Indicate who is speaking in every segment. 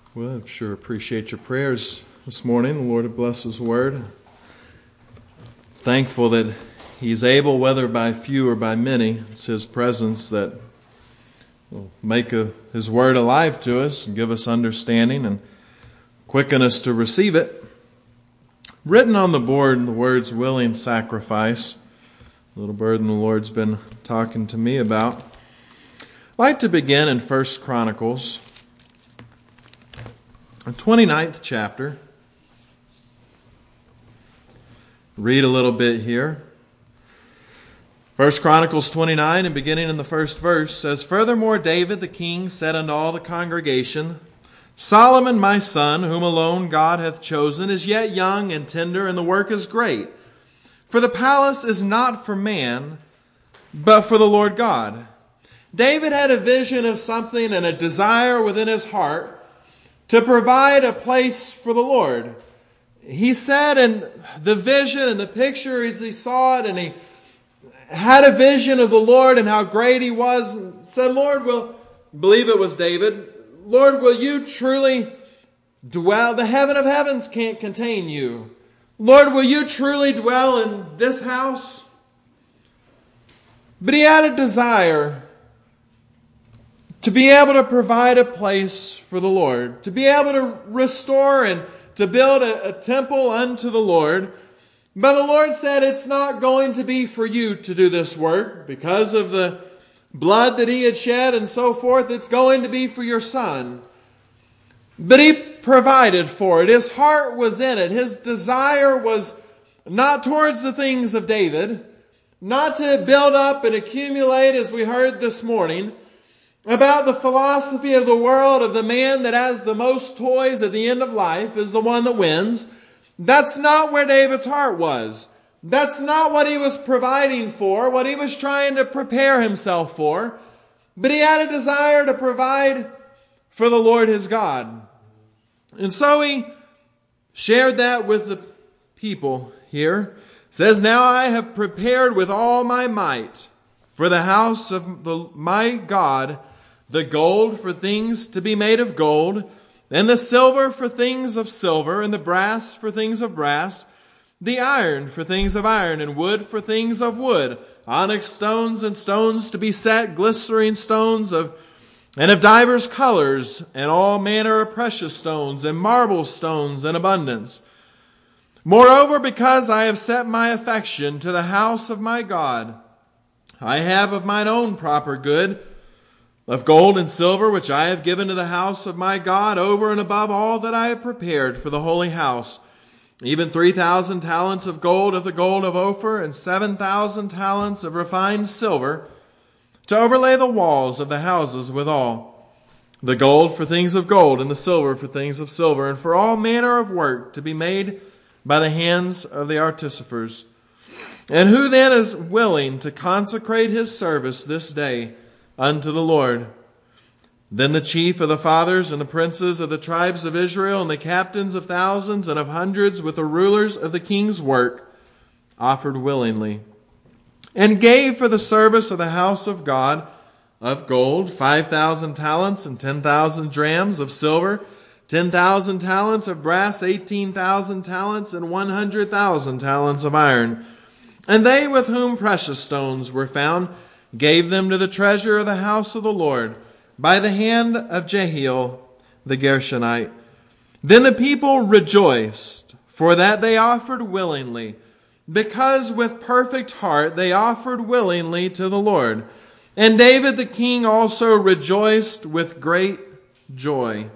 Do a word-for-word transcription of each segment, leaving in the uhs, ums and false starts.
Speaker 1: Well, I sure appreciate your prayers this morning. The Lord bless His word. Thankful that He's able, whether by few or by many, it's His presence that will make a, His word alive to us and give us understanding and quicken us to receive it. Written on the board, the words willing sacrifice, a little burden the Lord's been talking to me about. I'd like to begin in First Chronicles, the twenty-ninth chapter. Read a little bit here. First Chronicles twenty-nine, and beginning in the first verse, says, Furthermore, David the king said unto all the congregation, Solomon my son, whom alone God hath chosen, is yet young and tender, and the work is great. For the palace is not for man, but for the Lord God. David had a vision of something and a desire within his heart to provide a place for the Lord. He said in the vision and the picture as he saw it, and he had a vision of the Lord and how great He was, and said, Lord, will, believe it was David, Lord, will you truly dwell? The heaven of heavens can't contain you. Lord, will you truly dwell in this house? But he had a desire to be able to provide a place for the Lord, to be able to restore and to build a, a temple unto the Lord. But the Lord said, it's not going to be for you to do this work because of the blood that He had shed and so forth. It's going to be for your son. But He provided for it. His heart was in it. His desire was not towards the things of David, not to build up and accumulate, as we heard this morning, about the philosophy of the world of the man that has the most toys at the end of life is the one that wins. That's not where David's heart was. That's not what he was providing for, what he was trying to prepare himself for. But he had a desire to provide for the Lord his God. And so he shared that with the people here. It says, Now I have prepared with all my might for the house of the, my God the gold for things to be made of gold, and the silver for things of silver, and the brass for things of brass, the iron for things of iron, and wood for things of wood, onyx stones and stones to be set, glistering stones of and of divers colors, and all manner of precious stones, and marble stones in abundance. Moreover, because I have set my affection to the house of my God, I have of mine own proper good, of gold and silver, which I have given to the house of my God, over and above all that I have prepared for the holy house, even three thousand talents of gold of the gold of Ophir, and seven thousand talents of refined silver, to overlay the walls of the houses withal, the gold for things of gold, and the silver for things of silver, and for all manner of work to be made by the hands of the artificers. And who then is willing to consecrate his service this day unto the Lord? Then the chief of the fathers and the princes of the tribes of Israel and the captains of thousands and of hundreds with the rulers of the king's work offered willingly, and gave for the service of the house of God of gold five thousand talents and ten thousand drams of silver, ten thousand talents of brass, eighteen thousand talents, and one hundred thousand talents of iron. And they with whom precious stones were found gave them to the treasure of the house of the Lord by the hand of Jehiel the Gershonite. Then the people rejoiced, for that they offered willingly, because with perfect heart they offered willingly to the Lord. And David the king also rejoiced with great joy.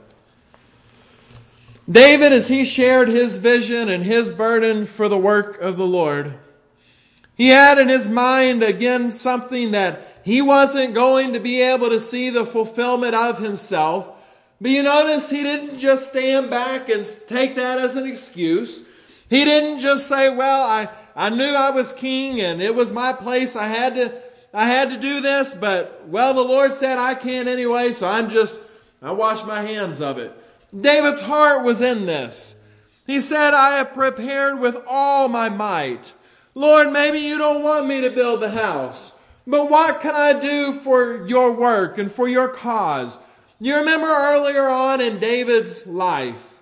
Speaker 1: David, as he shared his vision and his burden for the work of the Lord, he had in his mind again something that he wasn't going to be able to see the fulfillment of himself. But you notice he didn't just stand back and take that as an excuse. He didn't just say, well, I, I knew I was king and it was my place. I had to I had to do this, but well, the Lord said I can't anyway, so I'm just I wash my hands of it. David's heart was in this. He said, I have prepared with all my might. Lord, maybe you don't want me to build the house, but what can I do for your work and for your cause? You remember earlier on in David's life,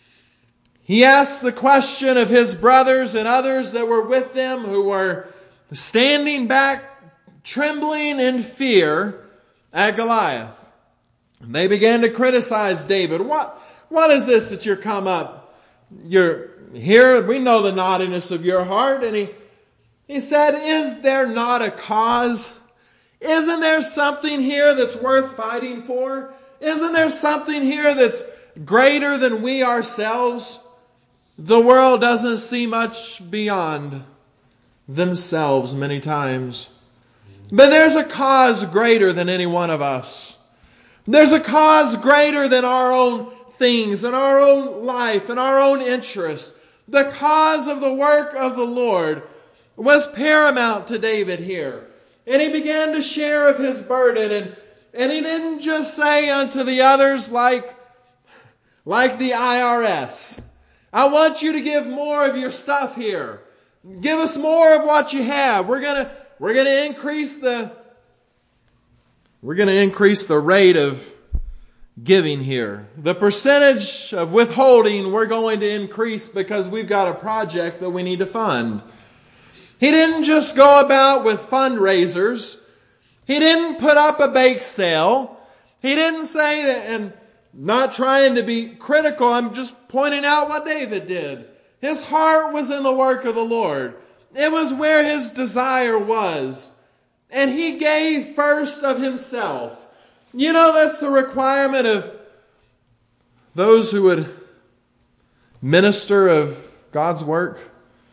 Speaker 1: he asked the question of his brothers and others that were with them who were standing back, trembling in fear at Goliath. They began to criticize David. What, what is this that you're come up? You're here. We know the naughtiness of your heart. And he, he said, is there not a cause? Isn't there something here that's worth fighting for? Isn't there something here that's greater than we ourselves? The world doesn't see much beyond themselves many times. But there's a cause greater than any one of us. There's a cause greater than our own things and our own life and our own interest. The cause of the work of the Lord was paramount to David here. And he began to share of his burden. And, and he didn't just say unto the others like, like the I R S, I want you to give more of your stuff here. Give us more of what you have. We're gonna, we're gonna increase the, we're gonna increase the rate of giving here. The percentage of withholding we're going to increase because we've got a project that we need to fund. He didn't just go about with fundraisers. He didn't put up a bake sale. He didn't say that, and not trying to be critical, I'm just pointing out what David did. His heart was in the work of the Lord. It was where his desire was. And he gave first of himself. You know, that's the requirement of those who would minister of God's work.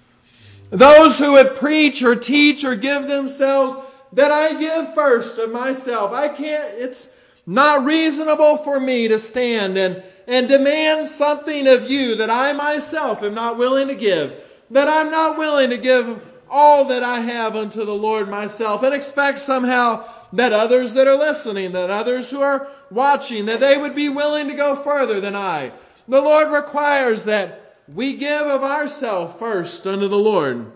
Speaker 1: Those who would preach or teach or give themselves, that I give first of myself. I can't, it's not reasonable for me to stand and, and demand something of you that I myself am not willing to give. That I'm not willing to give all that I have unto the Lord myself and expect somehow that others that are listening, that others who are watching, that they would be willing to go further than I. The Lord requires that we give of ourselves first unto the Lord.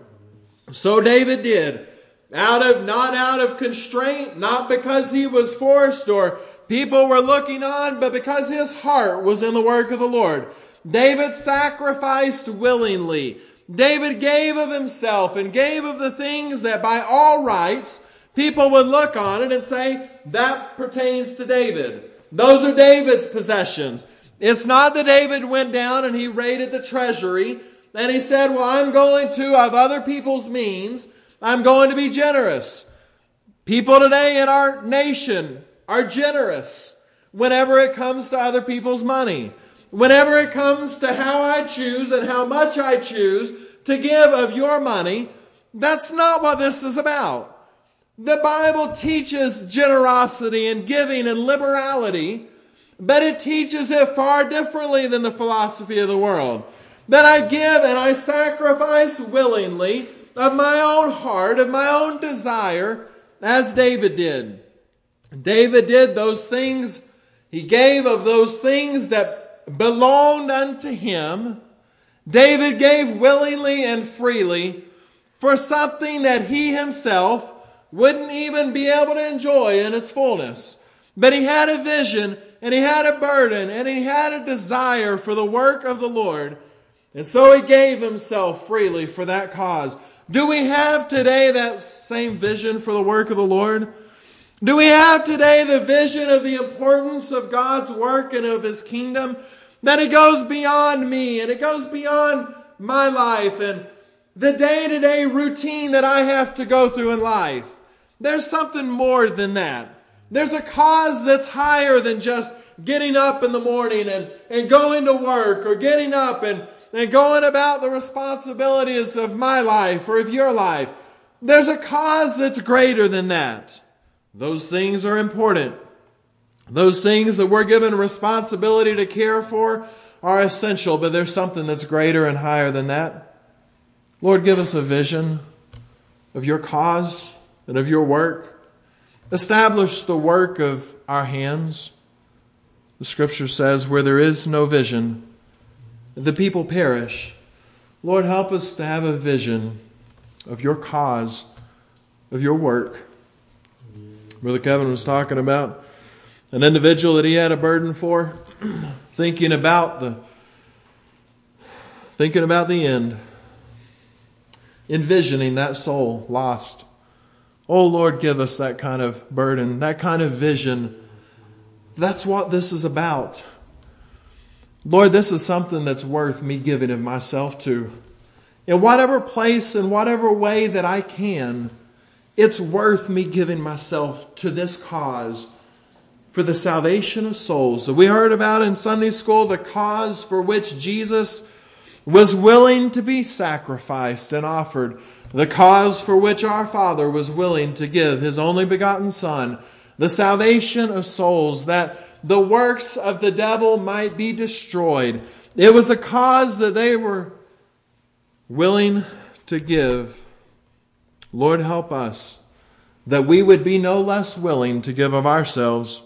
Speaker 1: So David did. Out of, not out of constraint, not because he was forced or people were looking on, but because his heart was in the work of the Lord. David sacrificed willingly. David gave of himself and gave of the things that by all rights people would look on it and say, that pertains to David. Those are David's possessions. It's not that David went down and he raided the treasury and he said, well, I'm going to, of other people's means, I'm going to be generous. People today in our nation are generous whenever it comes to other people's money. Whenever it comes to how I choose and how much I choose to give of your money, that's not what this is about. The Bible teaches generosity and giving and liberality, but it teaches it far differently than the philosophy of the world. That I give and I sacrifice willingly of my own heart, of my own desire, as David did. David did those things. He gave of those things that belonged unto him. David gave willingly and freely for something that he himself wouldn't even be able to enjoy in its fullness. But he had a vision and he had a burden and he had a desire for the work of the Lord. And so he gave himself freely for that cause. Do we have today that same vision for the work of the Lord? Do we have today the vision of the importance of God's work and of His kingdom? That it goes beyond me and it goes beyond my life and the day-to-day routine that I have to go through in life. There's something more than that. There's a cause that's higher than just getting up in the morning and, and going to work or getting up and, and going about the responsibilities of my life or of your life. There's a cause that's greater than that. Those things are important. Those things that we're given responsibility to care for are essential, but there's something that's greater and higher than that. Lord, give us a vision of your cause and of your work. Establish the work of our hands. The Scripture says, where there is no vision, the people perish. Lord, help us to have a vision of your cause, of your work. Brother Kevin was talking about an individual that he had a burden for, thinking about the thinking about the end, envisioning that soul lost. Oh Lord, give us that kind of burden, that kind of vision. That's what this is about. Lord, this is something that's worth me giving of myself to. In whatever place, in whatever way that I can, it's worth me giving myself to this cause for the salvation of souls. So we heard about in Sunday school the cause for which Jesus was willing to be sacrificed and offered. The cause for which our Father was willing to give His only begotten Son. The salvation of souls, that the works of the devil might be destroyed. It was a cause that they were willing to give. Lord, help us that we would be no less willing to give of ourselves.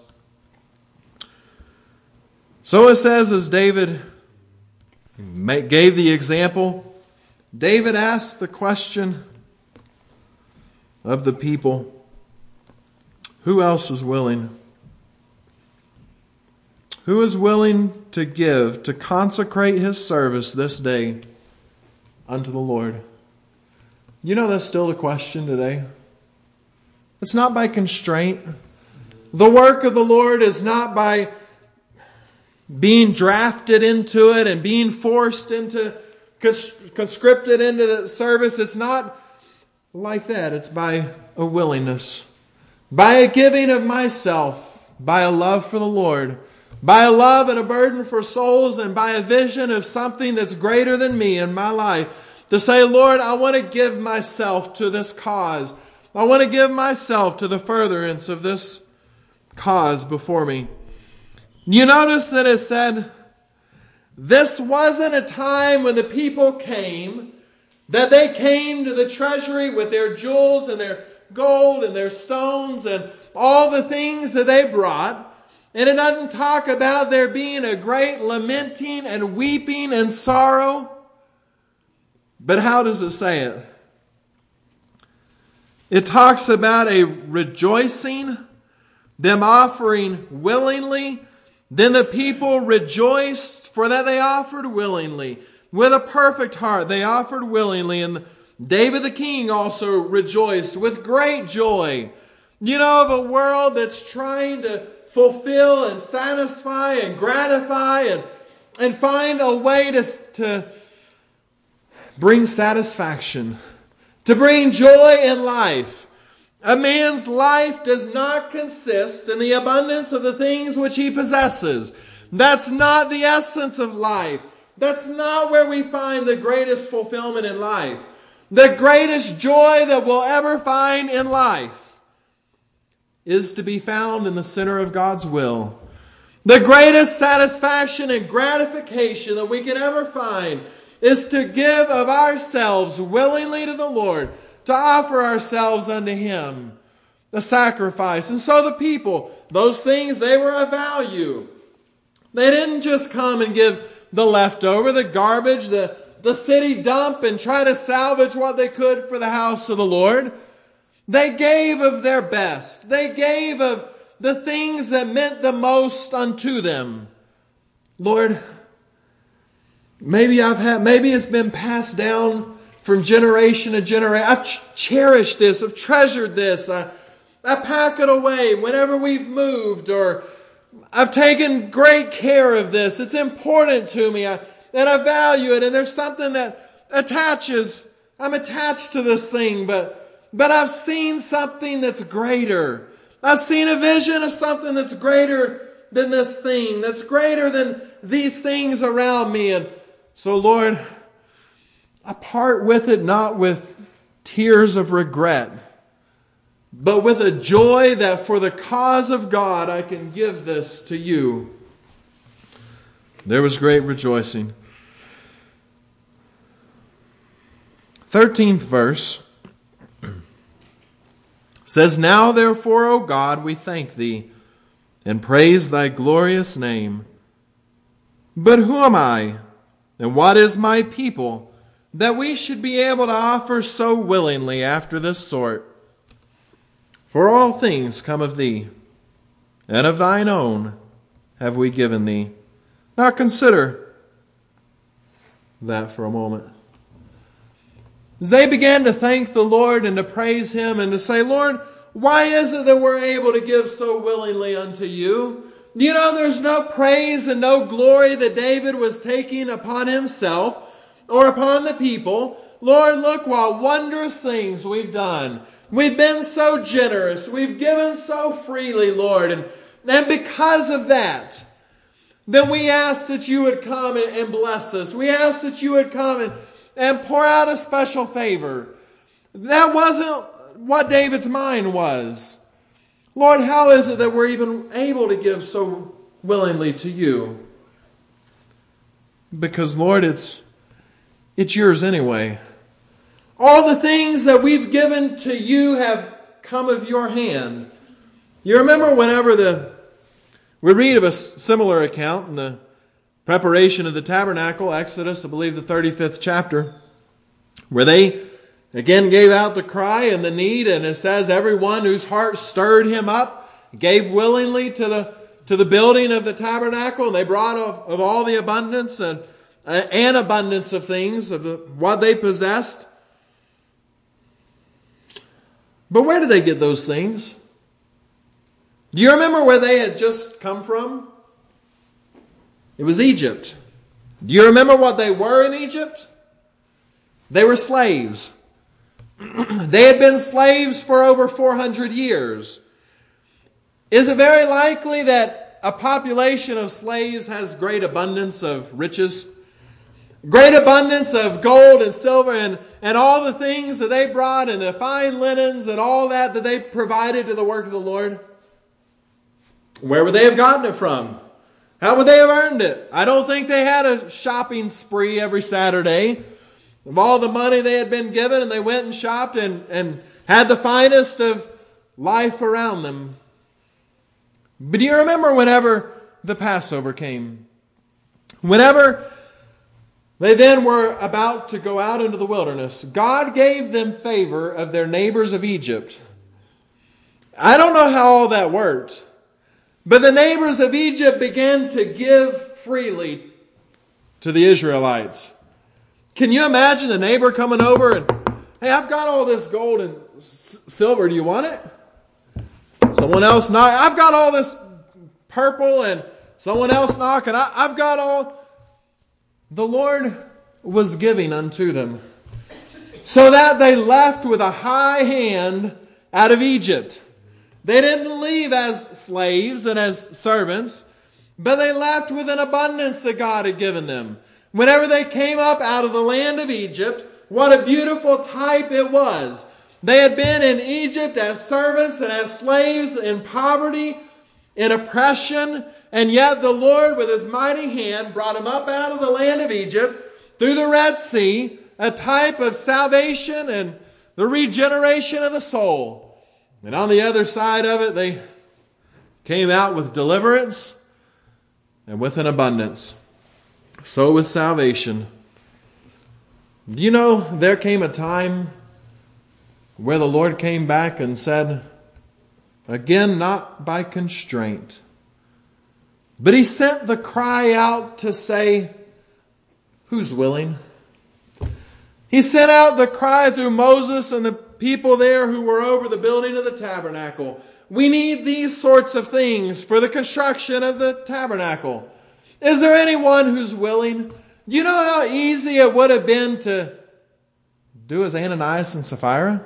Speaker 1: So it says, as David gave the example, David asked the question of the people, who else is willing? Who is willing to give, to consecrate his service this day unto the Lord? You know that's still the question today. It's not by constraint. The work of the Lord is not by being drafted into it and being forced into, conscripted into the service. It's not like that. It's by a willingness, by a giving of myself, by a love for the Lord, by a love and a burden for souls, and by a vision of something that's greater than me in my life. To say, Lord, I want to give myself to this cause. I want to give myself to the furtherance of this cause before me. You notice that it said, this wasn't a time when the people came, that they came to the treasury with their jewels and their gold and their stones and all the things that they brought. And it doesn't talk about there being a great lamenting and weeping and sorrow. But how does it say it? It talks about a rejoicing, them offering willingly. Then the people rejoiced for that they offered willingly. With a perfect heart they offered willingly. And David the king also rejoiced with great joy. You know, of a world that's trying to fulfill and satisfy and gratify and, and find a way to, to bring satisfaction, to bring joy in life. A man's life does not consist in the abundance of the things which he possesses. That's not the essence of life. That's not where we find the greatest fulfillment in life. The greatest joy that we'll ever find in life is to be found in the center of God's will. The greatest satisfaction and gratification that we can ever find is to give of ourselves willingly to the Lord, to offer ourselves unto Him, the sacrifice. And so the people, those things, they were of value. They didn't just come and give the leftover, the garbage, the, the city dump, and try to salvage what they could for the house of the Lord. They gave of their best. They gave of the things that meant the most unto them. Lord, maybe I've had, maybe it's been passed down from generation to generation. I've ch- cherished this. I've treasured this. I, I pack it away whenever we've moved, or I've taken great care of this. It's important to me, I, and I value it. And there's something that attaches. I'm attached to this thing, but But I've seen something that's greater. I've seen a vision of something that's greater than this thing, that's greater than these things around me. And so, Lord, I part with it not with tears of regret, but with a joy that for the cause of God I can give this to you. There was great rejoicing. thirteenth verse. Says, now therefore, O God, we thank Thee, and praise Thy glorious name. But who am I, and what is my people, that we should be able to offer so willingly after this sort? For all things come of Thee, and of thine own have we given thee. Now consider that for a moment. As they began to thank the Lord and to praise Him and to say, Lord, why is it that we're able to give so willingly unto you? You know, there's no praise and no glory that David was taking upon himself or upon the people. Lord, look what wondrous things we've done. We've been so generous. We've given so freely, Lord. And, and because of that, then we ask that you would come and, and bless us. We ask that you would come and, and pour out a special favor. That wasn't what David's mind was. Lord, how is it that we're even able to give so willingly to you? Because, Lord, it's, it's yours anyway. All the things that we've given to you have come of your hand. You remember whenever the we read of a similar account in the preparation of the tabernacle, Exodus, I believe the thirty-fifth chapter, where they again gave out the cry and the need, and it says everyone whose heart stirred him up gave willingly to the to the building of the tabernacle, and they brought of, of all the abundance and uh, an abundance of things of the, what they possessed. But where did they get those things? Do you remember where they had just come from? It was Egypt. Do you remember what they were in Egypt? They were slaves. They had been slaves for over four hundred years. Is it very likely that a population of slaves has great abundance of riches? Great abundance of gold and silver and, and all the things that they brought and the fine linens and all that that they provided to the work of the Lord? Where would they have gotten it from? How would they have earned it? I don't think they had a shopping spree every Saturday of all the money they had been given, and they went and shopped and, and had the finest of life around them. But do you remember whenever the Passover came? Whenever they then were about to go out into the wilderness, God gave them favor of their neighbors of Egypt. I don't know how all that worked, but the neighbors of Egypt began to give freely to the Israelites. Can you imagine the neighbor coming over and, hey, I've got all this gold and s- silver. Do you want it? Someone else knock. I've got all this purple, and someone else knocking. I, I've got all. The Lord was giving unto them, so that they left with a high hand out of Egypt. They didn't leave as slaves and as servants, but they left with an abundance that God had given them. Whenever they came up out of the land of Egypt, what a beautiful type it was. They had been in Egypt as servants and as slaves in poverty, in oppression, and yet the Lord with His mighty hand brought them up out of the land of Egypt through the Red Sea, a type of salvation and the regeneration of the soul. And on the other side of it, they came out with deliverance and with an abundance. So with salvation. You know, there came a time where the Lord came back and said, again, not by constraint, but He sent the cry out to say, who's willing? He sent out the cry through Moses and the people there who were over the building of the tabernacle. We need these sorts of things for the construction of the tabernacle. Is there anyone who's willing? You know how easy it would have been to do as Ananias and Sapphira?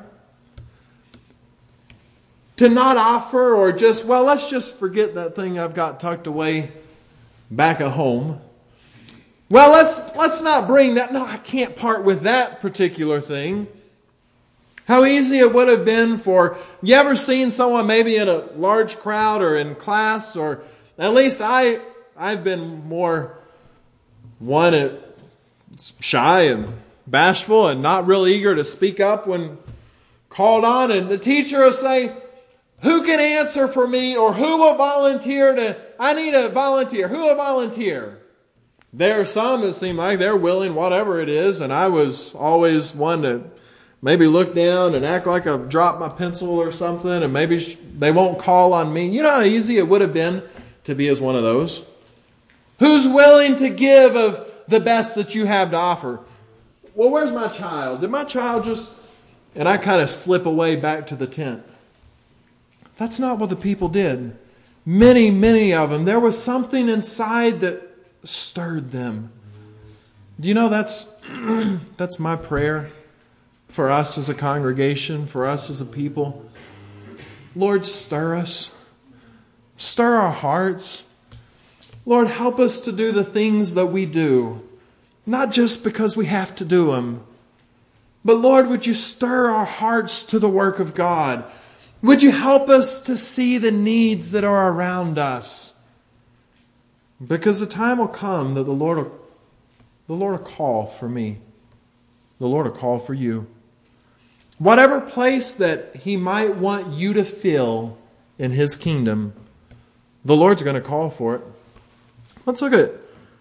Speaker 1: To not offer or just, well, let's just forget that thing I've got tucked away back at home. Well, let's let's not bring that. No, I can't part with that particular thing. How easy it would have been for, you ever seen someone maybe in a large crowd or in class, or at least I, I've been more one at shy and bashful and not real eager to speak up when called on, and the teacher will say, who can answer for me, or who will volunteer to, I need a volunteer. Who will volunteer? There are some that seem like they're willing, whatever it is, and I was always one to maybe look down and act like I've dropped my pencil or something, and maybe they won't call on me. You know how easy it would have been to be as one of those? Who's willing to give of the best that you have to offer? Well, where's my child? Did my child just... And I kind of slip away back to the tent. That's not what the people did. Many, many of them. There was something inside that stirred them. Do you know that's that's my prayer for us as a congregation, for us as a people? Lord, stir us. Stir our hearts. Lord, help us to do the things that we do, not just because we have to do them. But Lord, would you stir our hearts to the work of God? Would you help us to see the needs that are around us? Because the time will come that the Lord will, the Lord will call for me. The Lord will call for you. Whatever place that He might want you to fill in His kingdom, the Lord's going to call for it. Let's look at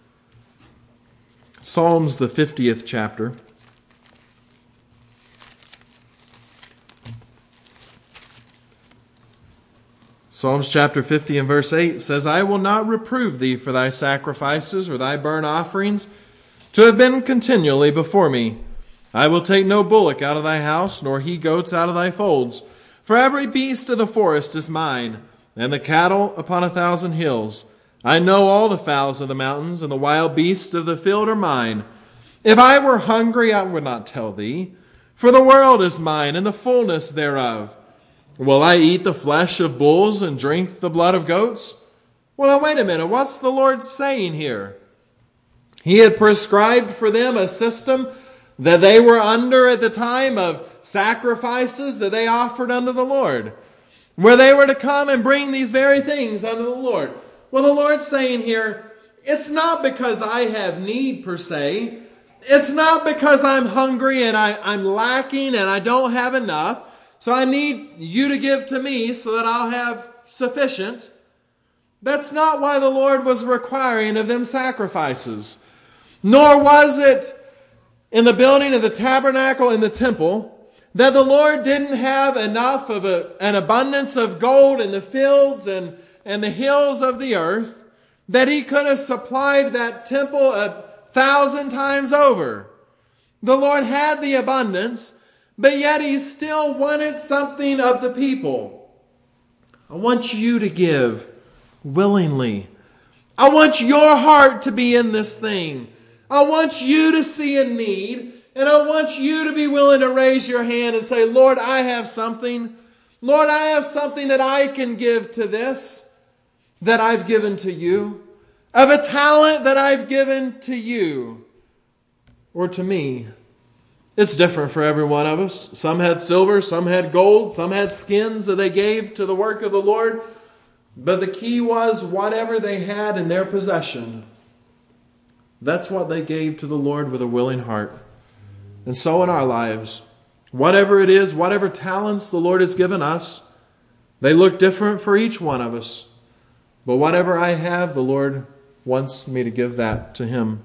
Speaker 1: Psalms, the fiftieth chapter. Psalms chapter fifty and verse eight says, I will not reprove thee for thy sacrifices or thy burnt offerings to have been continually before me. I will take no bullock out of thy house, nor he goats out of thy folds. For every beast of the forest is mine, and the cattle upon a thousand hills. I know all the fowls of the mountains, and the wild beasts of the field are mine. If I were hungry, I would not tell thee, for the world is mine, and the fullness thereof. Will I eat the flesh of bulls and drink the blood of goats? Well, now wait a minute. What's the Lord saying here? He had prescribed for them a system that they were under at the time of sacrifices that they offered unto the Lord, where they were to come and bring these very things unto the Lord. Well, the Lord's saying here, it's not because I have need per se. It's not because I'm hungry and I, I'm lacking and I don't have enough. So I need you to give to me so that I'll have sufficient. That's not why the Lord was requiring of them sacrifices. Nor was it in the building of the tabernacle and the temple that the Lord didn't have enough of a, an abundance of gold in the fields and, and the hills of the earth that He could have supplied that temple a thousand times over. The Lord had the abundance, but yet He still wanted something of the people. I want you to give willingly. I want your heart to be in this thing. I want you to see a need, and I want you to be willing to raise your hand and say, Lord, I have something. Lord, I have something that I can give to this, that I've given to you, of a talent that I've given to you, or to me. It's different for every one of us. Some had silver, some had gold, some had skins that they gave to the work of the Lord. But the key was whatever they had in their possession, that's what they gave to the Lord with a willing heart. And so in our lives, whatever it is, whatever talents the Lord has given us, they look different for each one of us. But whatever I have, the Lord wants me to give that to Him.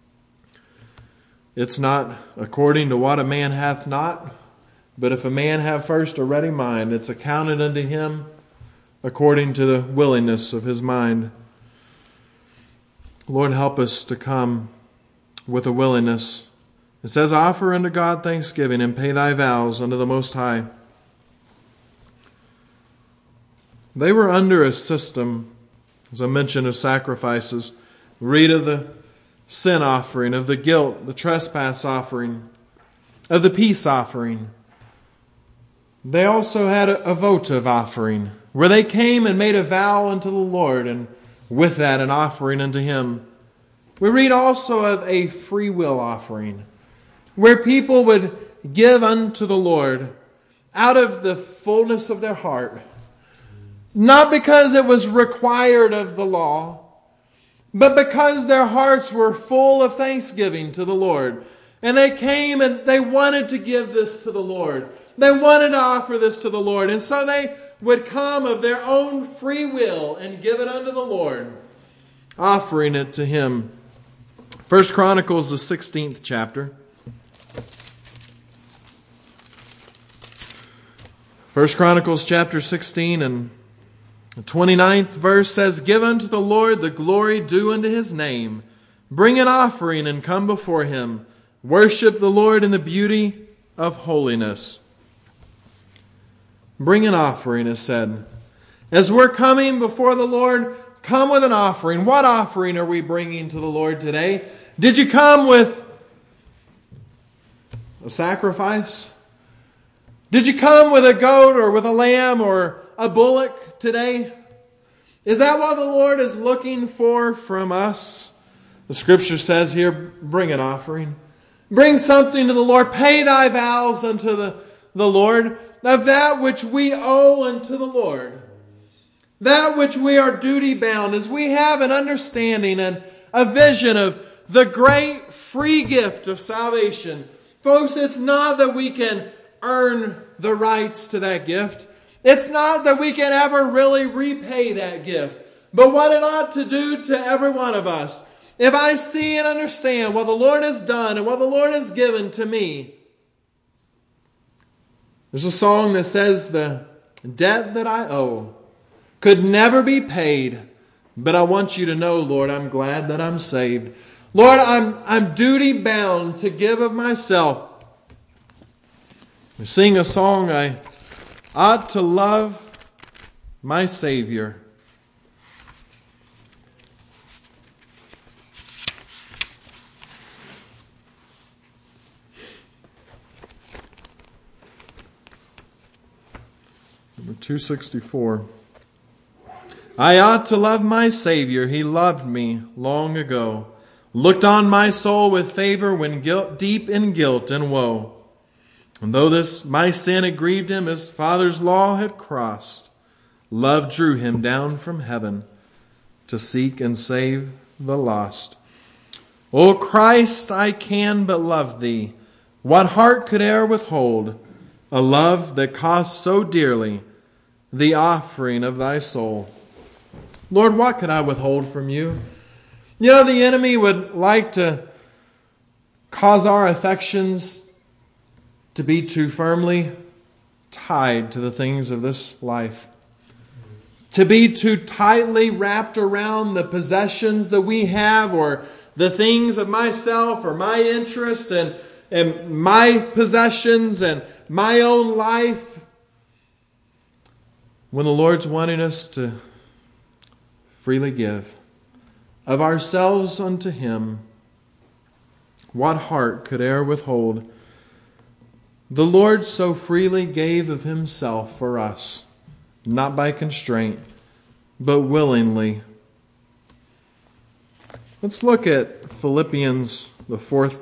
Speaker 1: It's not according to what a man hath not, but if a man have first a ready mind, it's accounted unto him according to the willingness of his mind. Lord, help us to come with a willingness. It says, offer unto God thanksgiving and pay thy vows unto the Most High. They were under a system, as I mentioned, of sacrifices. Read of the sin offering, of the guilt, the trespass offering, of the peace offering. They also had a, a votive offering, where they came and made a vow unto the Lord, and with that an offering unto Him. We read also of a free will offering, where people would give unto the Lord out of the fullness of their heart, not because it was required of the law, but because their hearts were full of thanksgiving to the Lord. And they came and they wanted to give this to the Lord. They wanted to offer this to the Lord. And so they would come of their own free will and give it unto the Lord, offering it to Him. First Chronicles, the sixteenth chapter. First Chronicles chapter sixteen and the twenty-ninth verse says, "Give unto the Lord the glory due unto his name. Bring an offering and come before him. Worship the Lord in the beauty of holiness." Bring an offering is said. As we're coming before the Lord, come with an offering. What offering are we bringing to the Lord today? Did you come with a sacrifice? Did you come with a goat or with a lamb or a bullock today? Is that what the Lord is looking for from us? The Scripture says here, bring an offering. Bring something to the Lord. Pay thy vows unto the, the Lord of that which we owe unto the Lord. That which we are duty bound, as we have an understanding and a vision of the great free gift of salvation. Folks, it's not that we can earn the rights to that gift. It's not that we can ever really repay that gift. But what it ought to do to every one of us, if I see and understand what the Lord has done and what the Lord has given to me. There's a song that says, "The debt that I owe could never be paid, but I want you to know, Lord, I'm glad that I'm saved." Lord, I'm, I'm duty bound to give of myself. We sing a song, "I ought to love my Savior." Number two sixty-four. "I ought to love my Savior. He loved me long ago. Looked on my soul with favor when guilt, deep in guilt and woe. And though this my sin had grieved him, his Father's law had crossed. Love drew him down from heaven to seek and save the lost. O Christ, I can but love thee. What heart could e'er withhold a love that cost so dearly the offering of thy soul?" Lord, what could I withhold from you? You know, the enemy would like to cause our affections to be too firmly tied to the things of this life. To be too tightly wrapped around the possessions that we have, or the things of myself or my interest and, and my possessions and my own life. When the Lord's wanting us to freely give of ourselves unto Him, what heart could e'er withhold? The Lord so freely gave of Himself for us, not by constraint, but willingly. Let's look at Philippians, the fourth,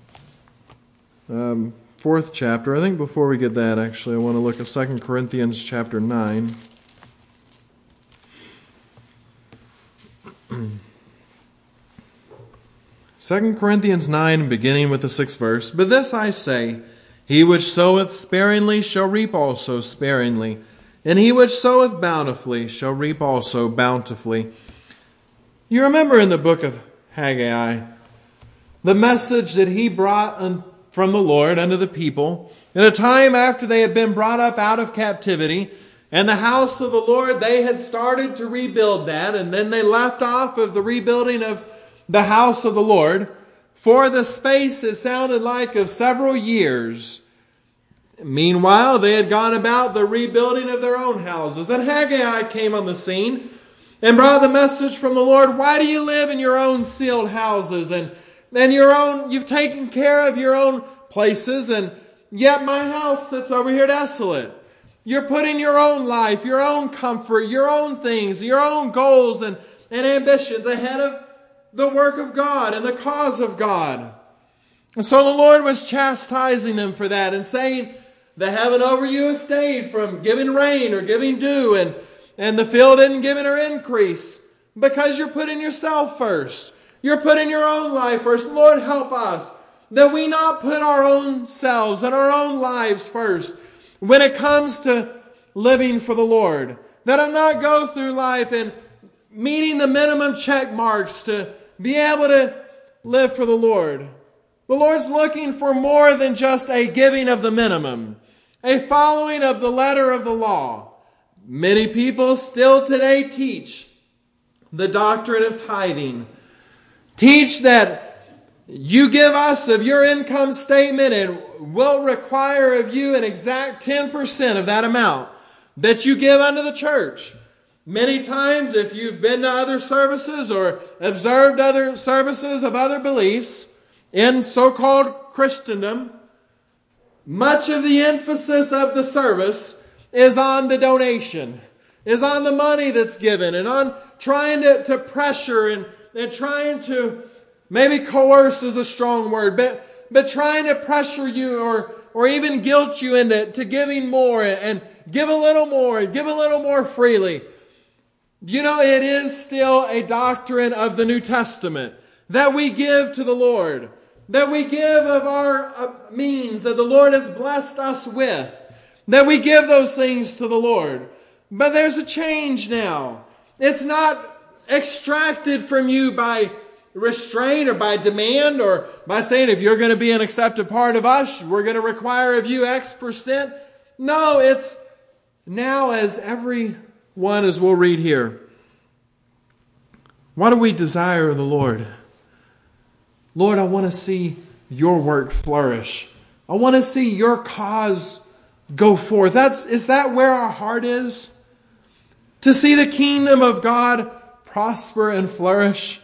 Speaker 1: um, fourth chapter. I think before we get that, actually, I want to look at Second Corinthians chapter nine. Second Corinthians nine, beginning with the sixth verse. "But this I say, he which soweth sparingly shall reap also sparingly, and he which soweth bountifully shall reap also bountifully." You remember in the book of Haggai, the message that he brought from the Lord unto the people, in a time after they had been brought up out of captivity, and the house of the Lord, they had started to rebuild that, and then they left off of the rebuilding of the house of the Lord for the space, it sounded like, of several years. Meanwhile, they had gone about the rebuilding of their own houses. And Haggai came on the scene and brought the message from the Lord. Why do you live in your own sealed houses and, and your own, you've taken care of your own places, and yet my house sits over here desolate? You're putting your own life, your own comfort, your own things, your own goals and, and ambitions ahead of the work of God and the cause of God. And so the Lord was chastising them for that and saying, the heaven over you has stayed from giving rain or giving dew, and, and the field isn't giving her increase because you're putting yourself first. You're putting your own life first. Lord, help us that we not put our own selves and our own lives first when it comes to living for the Lord. That I not go through life and meeting the minimum check marks to be able to live for the Lord. The Lord's looking for more than just a giving of the minimum. a following of the letter of the law. Many people still today teach the doctrine of tithing. Teach that you give us of your income statement and we'll require of you an exact ten percent of that amount that you give unto the church. Many times, if you've been to other services or observed other services of other beliefs in so-called Christendom, much of the emphasis of the service is on the donation, is on the money that's given, and on trying to, to pressure and, and trying to, maybe coerce is a strong word, but, but trying to pressure you or, or even guilt you into to giving more and give a little more and give a little more freely. You know, it is still a doctrine of the New Testament that we give to the Lord, that we give of our means that the Lord has blessed us with, that we give those things to the Lord. But there's a change now. It's not extracted from you by restraint or by demand or by saying, if you're going to be an accepted part of us, we're going to require of you X percent. No, it's now as every one, as we'll read here. What do we desire of the Lord? Lord, I want to see your work flourish. I want to see your cause go forth. That's, is that where our heart is? To see the kingdom of God prosper and flourish?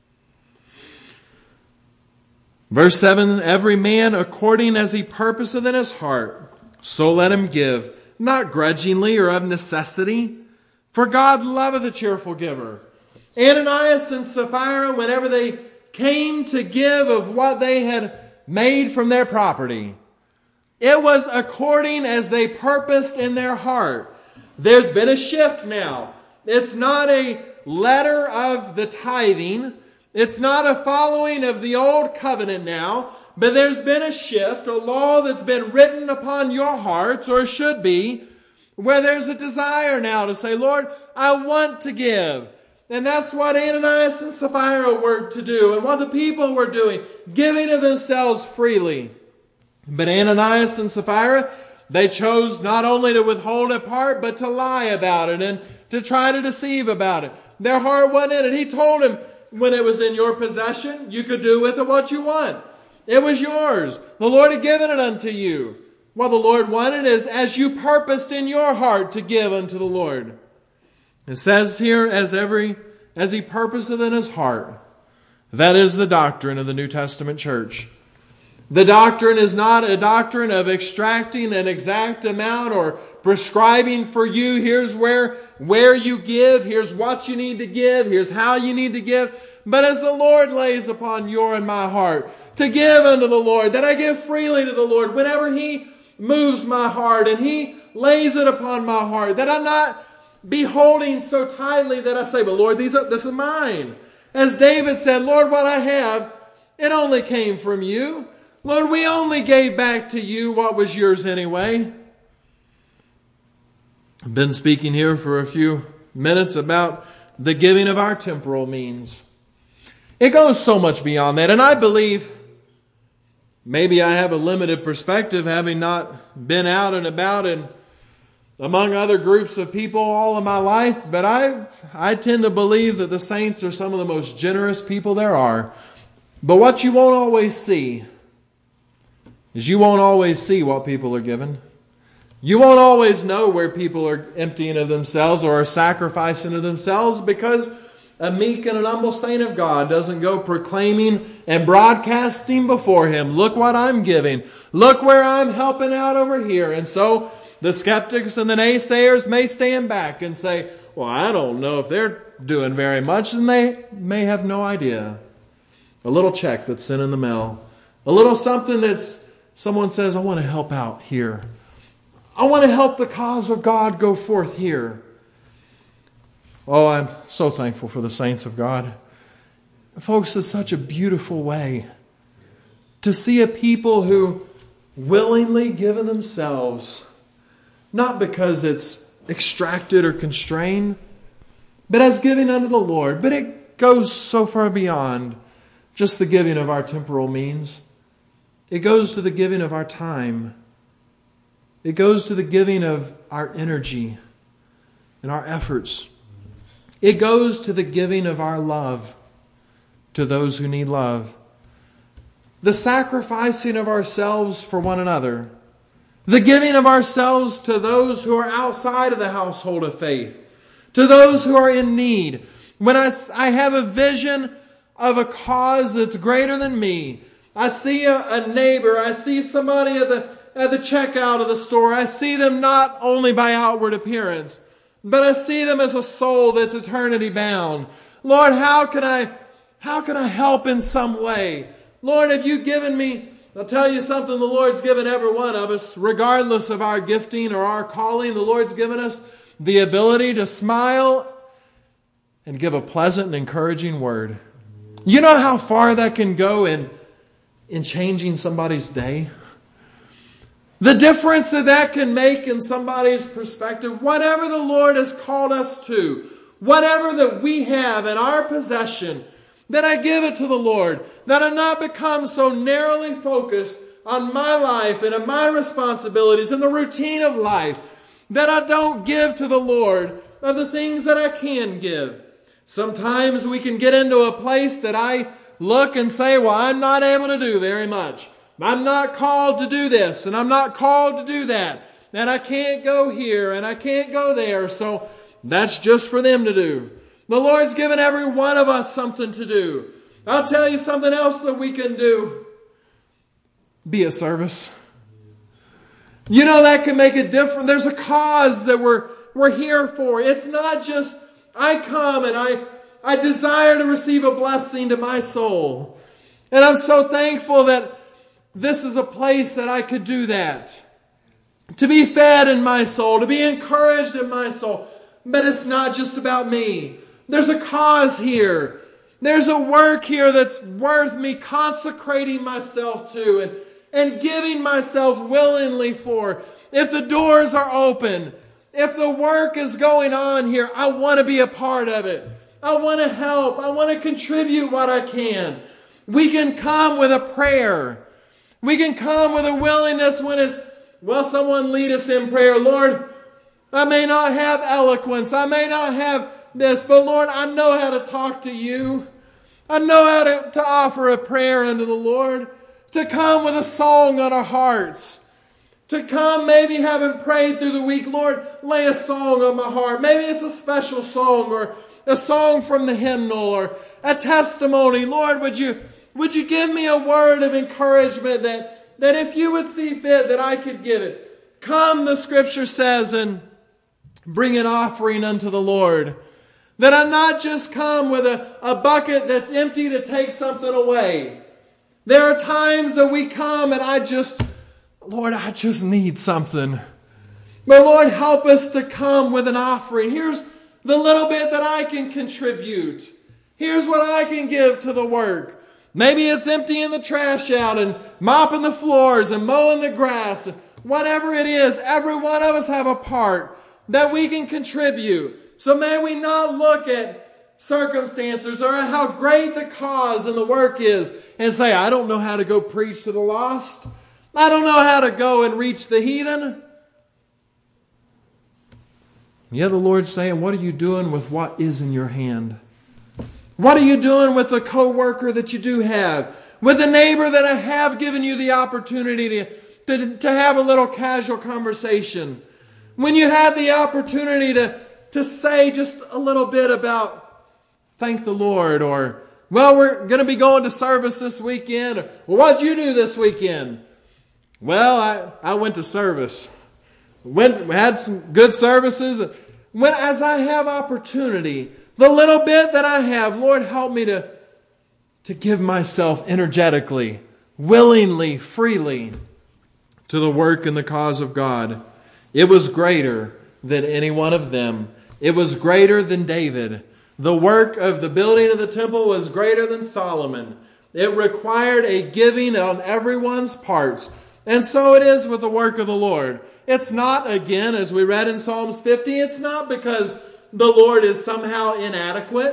Speaker 1: Verse seven, every man according as he purposeth in his heart, so let him give, not grudgingly or of necessity, for God loveth a cheerful giver. Ananias and Sapphira, whenever they came to give of what they had made from their property, it was according as they purposed in their heart. There's been a shift now. It's not a letter of the tithing. It's not a following of the old covenant now, but there's been a shift, a law that's been written upon your hearts, or should be, where there's a desire now to say, Lord, I want to give. And that's what Ananias and Sapphira were to do, and what the people were doing, giving of themselves freely. But Ananias and Sapphira, they chose not only to withhold a part, but to lie about it and to try to deceive about it. Their heart wasn't in it. He told him, when it was in your possession, you could do with it what you want. It was yours. The Lord had given it unto you. What the Lord wanted is as you purposed in your heart to give unto the Lord. It says here, as every as he purposeth in his heart. That is the doctrine of the New Testament church. The doctrine is not a doctrine of extracting an exact amount or prescribing for you, here's where, where you give, here's what you need to give, here's how you need to give. But as the Lord lays upon your and my heart to give unto the Lord, that I give freely to the Lord whenever He moves my heart and He lays it upon my heart, that I'm not beholding so tightly that I say, but Lord, these are, this is mine. As David said, Lord, what I have, it only came from you. Lord, we only gave back to you what was yours anyway. I've been speaking here for a few minutes about the giving of our temporal means. It goes so much beyond that. And I believe, maybe I have a limited perspective, having not been out and about and among other groups of people all of my life, but I, I tend to believe that the saints are some of the most generous people there are. But what you won't always see is you won't always see what people are given. You won't always know where people are emptying of themselves or are sacrificing of themselves, because a meek and an humble saint of God doesn't go proclaiming and broadcasting before Him, look what I'm giving. Look where I'm helping out over here. And so the skeptics and the naysayers may stand back and say, well, I don't know if they're doing very much, and they may have no idea. A little check that's sent in the mail. A little something that's, someone says, I want to help out here. I want to help the cause of God go forth here. Oh, I'm so thankful for the saints of God. Folks, it's such a beautiful way to see a people who willingly give of themselves, not because it's extracted or constrained, but as giving unto the Lord. But it goes so far beyond just the giving of our temporal means. It goes to the giving of our time. It goes to the giving of our energy and our efforts. It goes to the giving of our love to those who need love. The sacrificing of ourselves for one another. The giving of ourselves to those who are outside of the household of faith. To those who are in need. When I, I have a vision of a cause that's greater than me. I see a, a neighbor. I see somebody at the, at the checkout of the store. I see them not only by outward appearance, but I see them as a soul that's eternity bound. Lord, how can I, how can I help in some way? Lord, have you given me, I'll tell you something, the Lord's given every one of us, regardless of our gifting or our calling, the Lord's given us the ability to smile and give a pleasant and encouraging word. You know how far that can go in, in changing somebody's day? The difference that that can make in somebody's perspective, whatever the Lord has called us to, whatever that we have in our possession, that I give it to the Lord, that I not become so narrowly focused on my life and on my responsibilities and the routine of life, that I don't give to the Lord of the things that I can give. Sometimes we can get into a place that I look and say, well, I'm not able to do very much. I'm not called to do this, and I'm not called to do that. And I can't go here, and I can't go there, so that's just for them to do. The Lord's given every one of us something to do. I'll tell you something else that we can do. Be a service. You know, that can make a difference. There's a cause that we're, we're here for. It's not just, I come and I, I desire to receive a blessing to my soul. And I'm so thankful that this is a place that I could do that. To be fed in my soul, to be encouraged in my soul. But it's not just about me. There's a cause here. There's a work here that's worth me consecrating myself to and, and giving myself willingly for. If the doors are open, if the work is going on here, I want to be a part of it. I want to help. I want to contribute what I can. We can come with a prayer. We can come with a willingness when it's, well, someone lead us in prayer. Lord, I may not have eloquence. I may not have this, but Lord, I know how to talk to you. I know how to, to offer a prayer unto the Lord. To come with a song on our hearts. To come maybe having prayed through the week. Lord, lay a song on my heart. Maybe it's a special song or a song from the hymnal or a testimony. Lord, would you, would you give me a word of encouragement that, that if you would see fit that I could give it. Come, the scripture says, and bring an offering unto the Lord. That I not just come with a, a bucket that's empty to take something away. There are times that we come and I just, Lord, I just need something. But Lord, help us to come with an offering. Here's the little bit that I can contribute. Here's what I can give to the work. Maybe it's emptying the trash out and mopping the floors and mowing the grass. Whatever it is, every one of us have a part that we can contribute. So may we not look at circumstances or how great the cause and the work is and say, I don't know how to go preach to the lost. I don't know how to go and reach the heathen. Yeah, the Lord's saying, what are you doing with what is in your hand? What are you doing with the co-worker that you do have? With the neighbor that I have given you the opportunity to, to, to have a little casual conversation? When you had the opportunity to To say just a little bit about thank the Lord, or, well, we're going to be going to service this weekend. Or, well, what'd you do this weekend? Well, I, I went to service. Went, we had some good services. When, as I have opportunity, the little bit that I have, Lord, help me to, to give myself energetically, willingly, freely to the work and the cause of God. It was greater than any one of them. It was greater than David. The work of the building of the temple was greater than Solomon. It required a giving on everyone's parts. And so it is with the work of the Lord. It's not, again, as we read in Psalms fifty, it's not because the Lord is somehow inadequate.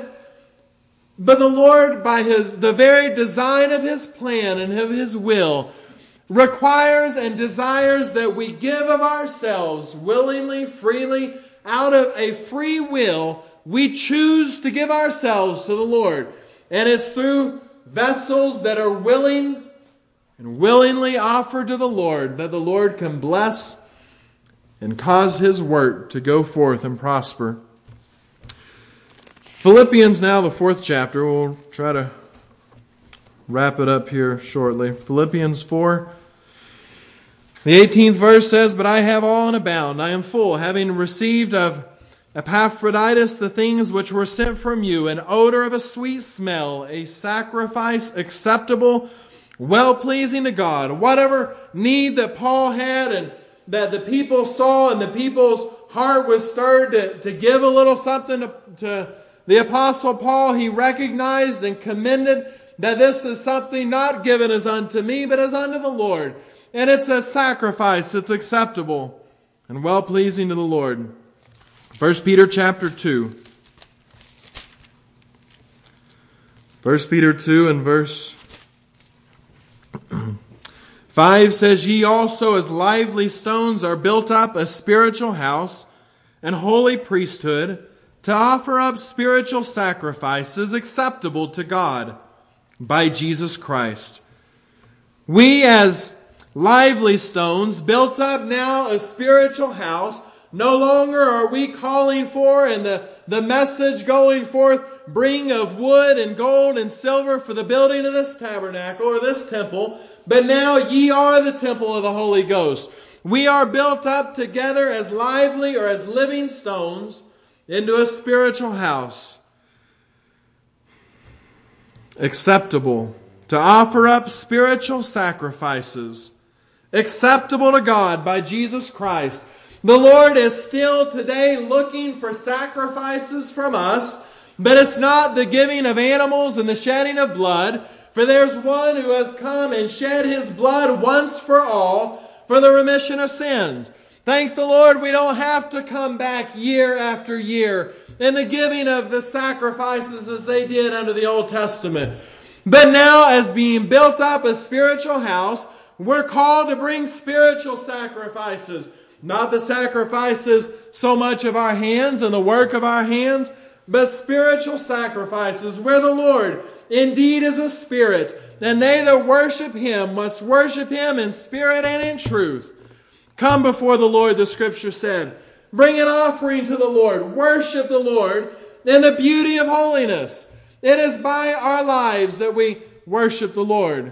Speaker 1: But the Lord, by his the very design of his plan and of his will, requires and desires that we give of ourselves willingly, freely, out of a free will. We choose to give ourselves to the Lord. And it's through vessels that are willing and willingly offered to the Lord that the Lord can bless and cause His work to go forth and prosper. Philippians now, the fourth chapter. We'll try to wrap it up here shortly. Philippians four. The eighteenth verse says, "But I have all and abound. I am full, having received of Epaphroditus the things which were sent from you, an odor of a sweet smell, a sacrifice acceptable, well-pleasing to God." Whatever need that Paul had and that the people saw, and the people's heart was stirred to, to give a little something to, to the Apostle Paul, he recognized and commended that this is something not given as unto me, but as unto the Lord. And it's a sacrifice. It's acceptable and well-pleasing to the Lord. First Peter chapter two. First Peter two and verse five says, "Ye also as lively stones are built up a spiritual house and holy priesthood, to offer up spiritual sacrifices acceptable to God by Jesus Christ." We as lively stones, built up now a spiritual house. No longer are we calling for and the, the message going forth, bring of wood and gold and silver for the building of this tabernacle or this temple. But now ye are the temple of the Holy Ghost. We are built up together as lively or as living stones into a spiritual house. Acceptable to offer up spiritual sacrifices. Acceptable to God by Jesus Christ. The Lord is still today looking for sacrifices from us, but it's not the giving of animals and the shedding of blood, for there's one who has come and shed His blood once for all for the remission of sins. Thank the Lord we don't have to come back year after year in the giving of the sacrifices as they did under the Old Testament. But now, as being built up a spiritual house, we're called to bring spiritual sacrifices. Not the sacrifices so much of our hands and the work of our hands, but spiritual sacrifices where the Lord indeed is a spirit, and they that worship Him must worship Him in spirit and in truth. Come before the Lord, the Scripture said. Bring an offering to the Lord. Worship the Lord in the beauty of holiness. It is by our lives that we worship the Lord.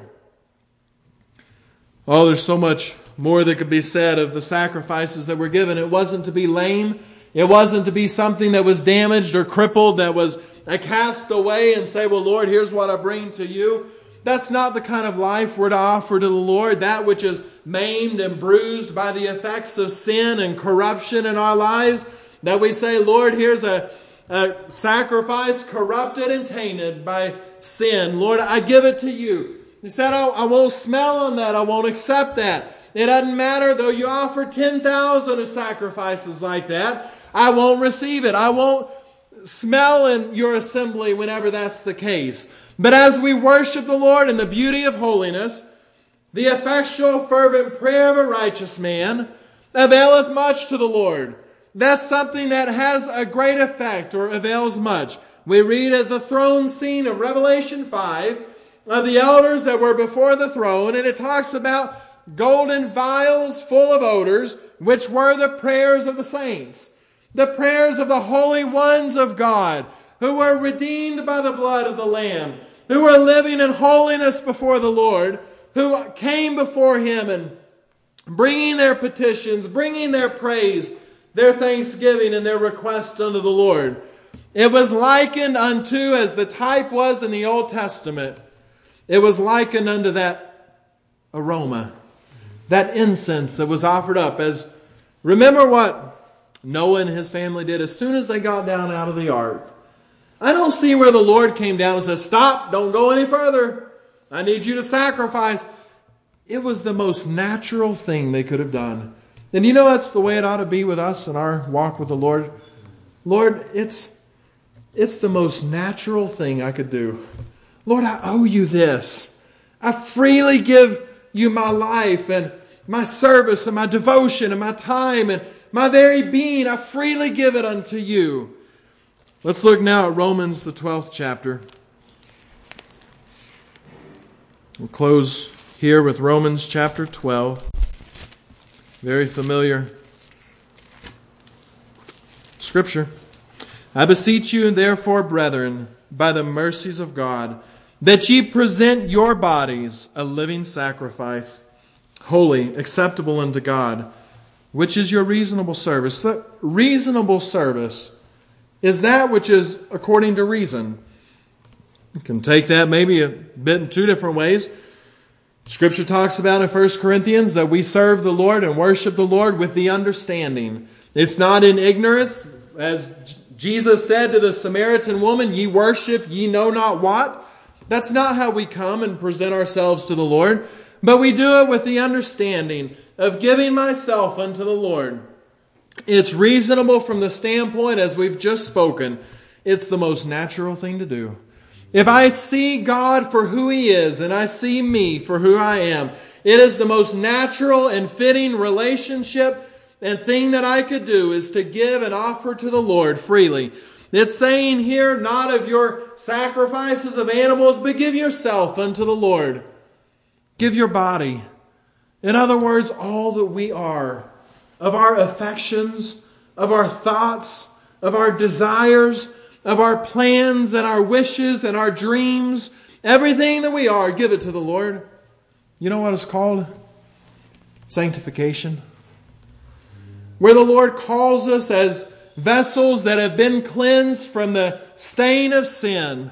Speaker 1: Oh, there's so much more that could be said of the sacrifices that were given. It wasn't to be lame. It wasn't to be something that was damaged or crippled, that was a cast away and say, well, Lord, here's what I bring to you. That's not the kind of life we're to offer to the Lord. That which is maimed and bruised by the effects of sin and corruption in our lives. That we say, Lord, here's a, a sacrifice corrupted and tainted by sin. Lord, I give it to you. He said, oh, I won't smell on that. I won't accept that. It doesn't matter though you offer ten thousand of sacrifices like that. I won't receive it. I won't smell in your assembly whenever that's the case. But as we worship the Lord in the beauty of holiness, the effectual fervent prayer of a righteous man availeth much to the Lord. That's something that has a great effect or avails much. We read at the throne scene of Revelation five of the elders that were before the throne, and it talks about golden vials full of odors, which were the prayers of the saints. The prayers of the holy ones of God, who were redeemed by the blood of the Lamb, who were living in holiness before the Lord, who came before Him and bringing their petitions, bringing their praise, their thanksgiving, and their request unto the Lord. It was likened unto, as the type was in the Old Testament, it was likened unto that aroma, that incense that was offered up. As remember what Noah and his family did as soon as they got down out of the ark. I don't see where the Lord came down and said, stop, don't go any further. I need you to sacrifice. It was the most natural thing they could have done. And you know that's the way it ought to be with us in our walk with the Lord. Lord, it's, it's the most natural thing I could do. Lord, I owe you this. I freely give you my life and my service and my devotion and my time and my very being. I freely give it unto you. Let's look now at Romans, the twelfth chapter. We'll close here with Romans chapter twelve. Very familiar Scripture. I beseech you, therefore, brethren, by the mercies of God, that ye present your bodies a living sacrifice, holy, acceptable unto God, which is your reasonable service. The reasonable service is that which is according to reason. You can take that maybe a bit in two different ways. Scripture talks about in First Corinthians that we serve the Lord and worship the Lord with the understanding. It's not in ignorance. As Jesus said to the Samaritan woman, ye worship, ye know not what. That's not how we come and present ourselves to the Lord. But we do it with the understanding of giving myself unto the Lord. It's reasonable from the standpoint, as we've just spoken, it's the most natural thing to do. If I see God for who He is and I see me for who I am, it is the most natural and fitting relationship and thing that I could do is to give and offer to the Lord freely. It's saying here, not of your sacrifices of animals, but give yourself unto the Lord. Give your body. In other words, all that we are, of our affections, of our thoughts, of our desires, of our plans and our wishes and our dreams, everything that we are, give it to the Lord. You know what it's called? Sanctification. Where the Lord calls us as vessels that have been cleansed from the stain of sin,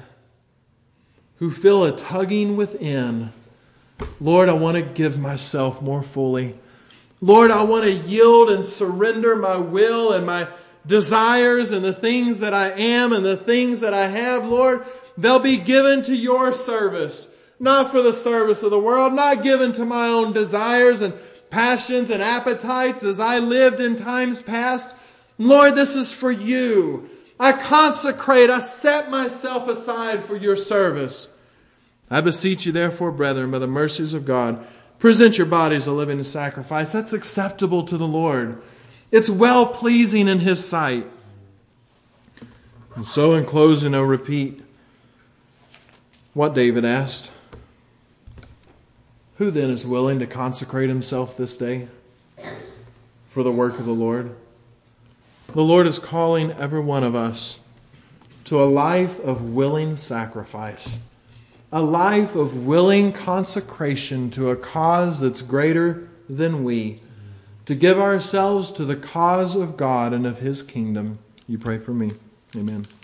Speaker 1: who feel a tugging within. Lord, I want to give myself more fully. Lord, I want to yield and surrender my will and my desires and the things that I am and the things that I have. Lord, they'll be given to your service, not for the service of the world, not given to my own desires and passions and appetites as I lived in times past. Lord, this is for you. I consecrate, I set myself aside for your service. I beseech you, therefore, brethren, by the mercies of God, present your bodies a living sacrifice. That's acceptable to the Lord. It's well-pleasing in His sight. And so in closing, I'll repeat what David asked. Who then is willing to consecrate himself this day for the work of the Lord? The Lord is calling every one of us to a life of willing sacrifice, a life of willing consecration to a cause that's greater than we, to give ourselves to the cause of God and of His kingdom. You pray for me. Amen.